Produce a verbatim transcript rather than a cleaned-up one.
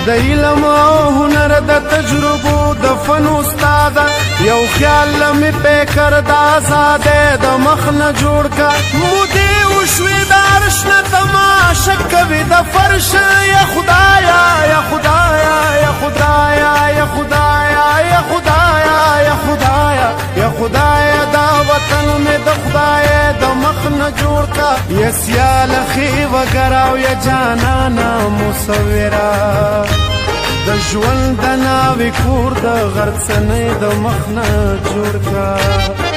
د علم او هنر د تجربو د فن استاده یو خیال لمې پیکر د آزادۍ د مخ نه جوړ کا مودې وشوې د عرش نه تماشه کوي د فرش یا خدایا یا خدایا یا خدایا یا خدایا یا خدایا یا خدایا یا خدایا دا وطن مې د خدای د مخ نه جوړ کا یا سیال خې وګراو یا جانانا مصوره د ژوند د ناوې کور د غرڅنۍ د مخ نه جوړ کا